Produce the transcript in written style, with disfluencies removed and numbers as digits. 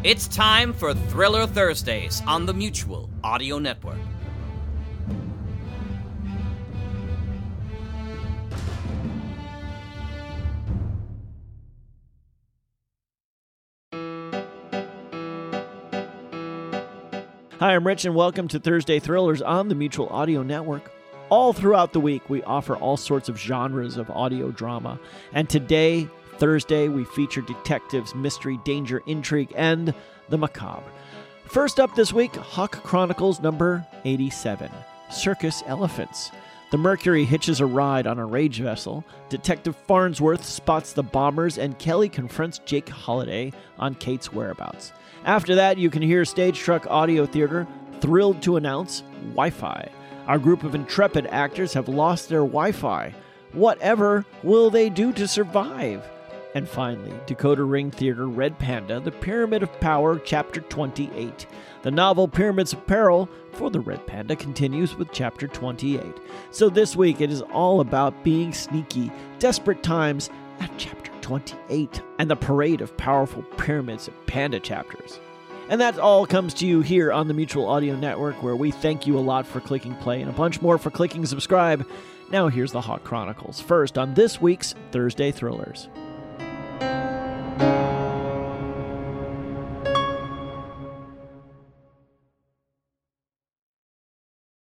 It's time for Thriller Thursdays on the Mutual Audio Network. Hi, I'm Rich, and welcome to Thursday Thrillers on the Mutual Audio Network. All throughout the week, we offer all sorts of genres of audio drama. And today, Thursday, we feature detectives, mystery, danger, intrigue, and the macabre. First up this week, Hawk Chronicles number 87, Circus Elephants. The Mercury hitches a ride on a rage vessel, Detective Farnsworth spots the bombers, and Kelly confronts Jake Holiday on Kate's whereabouts. After that, you can hear Stage Truck Audio Theater thrilled to announce Wi-Fi. Our group of intrepid actors have lost their Wi-Fi. Whatever will they do to survive? And finally, Dakota Ring Theater Red Panda, The Pyramid of Power, Chapter 28. The novel Pyramids of Peril for the Red Panda continues with Chapter 28. So this week it is all about being sneaky, desperate times at Chapter 28, and the parade of powerful Pyramids of Panda chapters. And that all comes to you here on the Mutual Audio Network, where we thank you a lot for clicking play and a bunch more for clicking subscribe. Now here's the Hawk Chronicles, first on this week's Thursday Thrillers.